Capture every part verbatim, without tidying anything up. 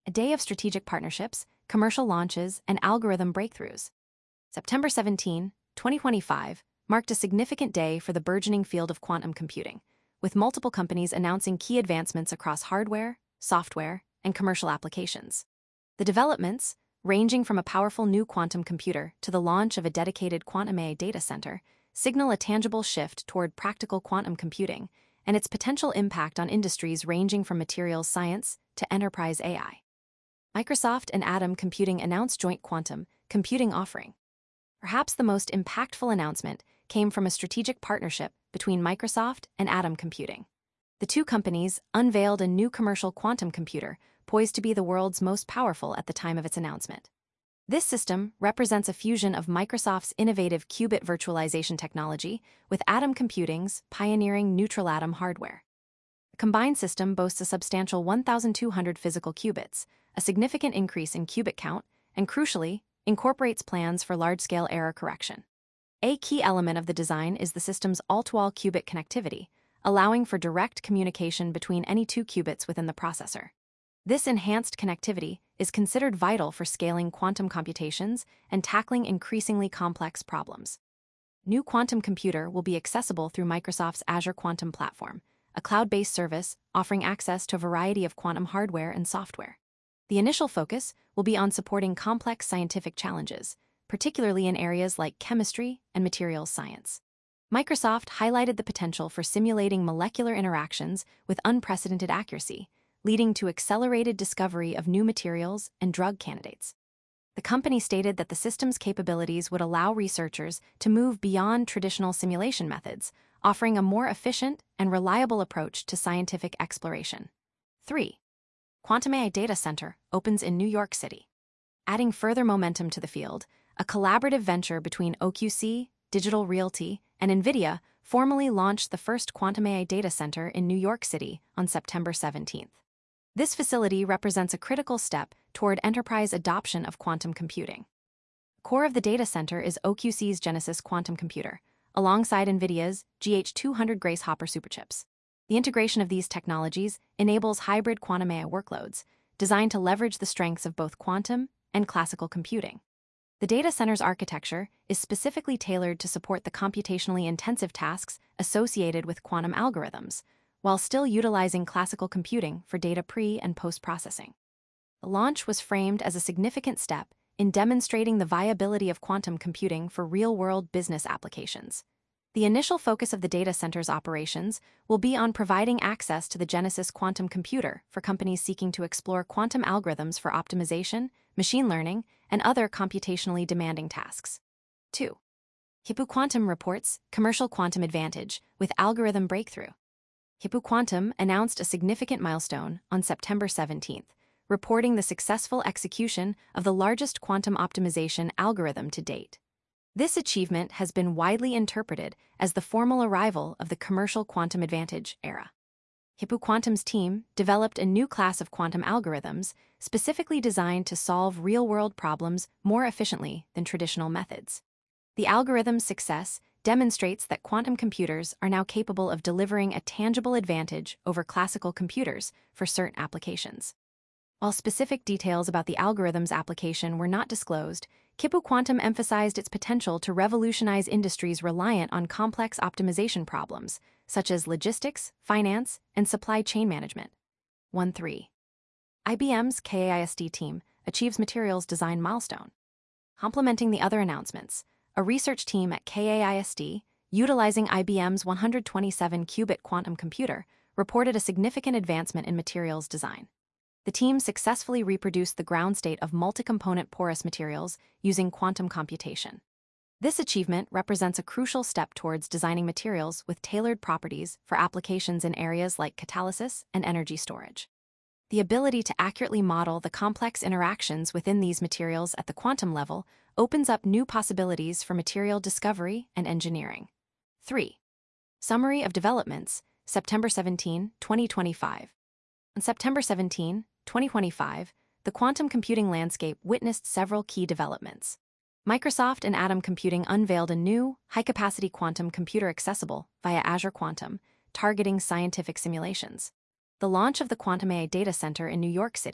a day of strategic partnerships, commercial launches, and algorithm breakthroughs. September seventeenth, twenty twenty-five, marked a significant day for the burgeoning field of quantum computing, with multiple companies announcing key advancements across hardware, software, and commercial applications. The developments, ranging from a powerful new quantum computer to the launch of a dedicated quantum A I data center, signal a tangible shift toward practical quantum computing and its potential impact on industries ranging from materials science to enterprise A I. Microsoft and Atom Computing announced joint quantum computing offering. Perhaps the most impactful announcement came from a strategic partnership between Microsoft and Atom Computing. The two companies unveiled a new commercial quantum computer poised to be the world's most powerful at the time of its announcement. This system represents a fusion of Microsoft's innovative qubit virtualization technology with Atom Computing's pioneering neutral atom hardware. The combined system boasts a substantial one thousand two hundred physical qubits, a significant increase in qubit count, and crucially, incorporates plans for large-scale error correction. A key element of the design is the system's all-to-all qubit connectivity, allowing for direct communication between any two qubits within the processor. This enhanced connectivity is considered vital for scaling quantum computations and tackling increasingly complex problems. New quantum computer will be accessible through Microsoft's Azure Quantum Platform, a cloud-based service offering access to a variety of quantum hardware and software. The initial focus will be on supporting complex scientific challenges, particularly in areas like chemistry and materials science. Microsoft highlighted the potential for simulating molecular interactions with unprecedented accuracy, leading to accelerated discovery of new materials and drug candidates. The company stated that the system's capabilities would allow researchers to move beyond traditional simulation methods, offering a more efficient and reliable approach to scientific exploration. three. Quantum A I Data Center opens in New York City. Adding further momentum to the field, a collaborative venture between O Q C, Digital Realty, and NVIDIA formally launched the first Quantum A I Data Center in New York City on September seventeenth. This facility represents a critical step toward enterprise adoption of quantum computing. The core of the data center is O Q C's Genesis quantum computer, alongside NVIDIA's G H two hundred Grace Hopper superchips. The integration of these technologies enables hybrid quantum A I workloads, designed to leverage the strengths of both quantum and classical computing. The data center's architecture is specifically tailored to support the computationally intensive tasks associated with quantum algorithms, while still utilizing classical computing for data pre- and post-processing. The launch was framed as a significant step in demonstrating the viability of quantum computing for real-world business applications. The initial focus of the data center's operations will be on providing access to the Genesis quantum computer for companies seeking to explore quantum algorithms for optimization, machine learning, and other computationally demanding tasks. two. Hippo Quantum reports commercial quantum advantage with algorithm breakthrough. Hippo Quantum announced a significant milestone on September seventeenth, reporting the successful execution of the largest quantum optimization algorithm to date. This achievement has been widely interpreted as the formal arrival of the commercial quantum advantage era. Hippo Quantum's team developed a new class of quantum algorithms specifically designed to solve real-world problems more efficiently than traditional methods. The algorithm's success demonstrates that quantum computers are now capable of delivering a tangible advantage over classical computers for certain applications. While specific details about the algorithm's application were not disclosed, Hippo Quantum emphasized its potential to revolutionize industries reliant on complex optimization problems, such as logistics, finance, and supply chain management. one three. I B M's K A I S D team achieves materials design milestone. Complementing the other announcements, a research team at K A I S D, utilizing I B M's one hundred twenty-seven qubit quantum computer, reported a significant advancement in materials design. The team successfully reproduced the ground state of multi-component porous materials using quantum computation. This achievement represents a crucial step towards designing materials with tailored properties for applications in areas like catalysis and energy storage. The ability to accurately model the complex interactions within these materials at the quantum level opens up new possibilities for material discovery and engineering. three. Summary of developments, September seventeenth, twenty twenty-five. On September seventeenth, twenty twenty-five, the quantum computing landscape witnessed several key developments. Microsoft and Atom Computing unveiled a new, high-capacity quantum computer accessible via Azure Quantum, targeting scientific simulations. The launch of the Quantum A I Data Center in New York City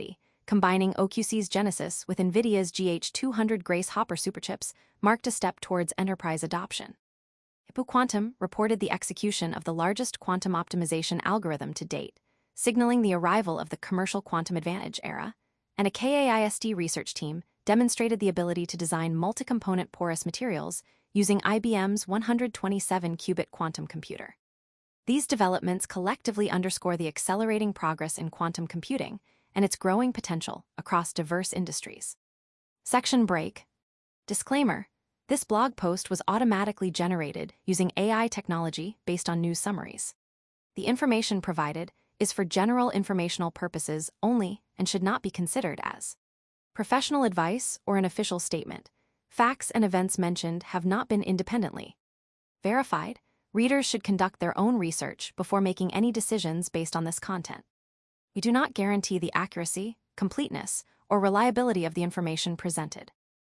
combining O Q C's Genesis with NVIDIA's G H two hundred Grace Hopper superchips, marked a step towards enterprise adoption. Hippo Quantum reported the execution of the largest quantum optimization algorithm to date, signaling the arrival of the commercial quantum advantage era, and a K A I S D research team demonstrated the ability to design multi-component porous materials using I B M's one hundred twenty-seven qubit quantum computer. These developments collectively underscore the accelerating progress in quantum computing and its growing potential across diverse industries. Section break. Disclaimer: this blog post was automatically generated using A I technology based on news summaries. The information provided is for general informational purposes only and should not be considered as professional advice or an official statement. Facts and events mentioned have not been independently verified. Readers should conduct their own research before making any decisions based on this content. We do not guarantee the accuracy, completeness, or reliability of the information presented.